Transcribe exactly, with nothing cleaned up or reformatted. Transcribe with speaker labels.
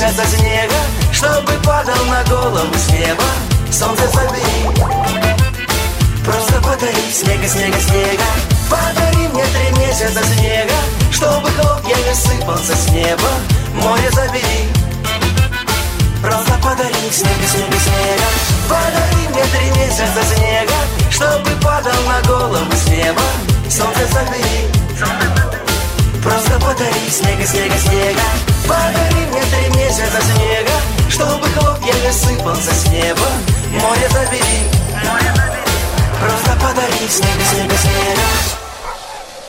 Speaker 1: месяца снега, чтобы падал на голову с неба. Солнце забери, просто подари снега, снега, снега. Подари мне три месяца снега, чтобы хлопья не сыпался с неба. Море забери, просто подари снега, снега, снега. Подари мне три месяца снега, чтобы падал на голову с неба. Солнце забери, просто подари снега, снега, снега. Подари мне три месяца снега, чтобы хлопья не сыпался с неба. Море забери, просто подари снега, снега, снега.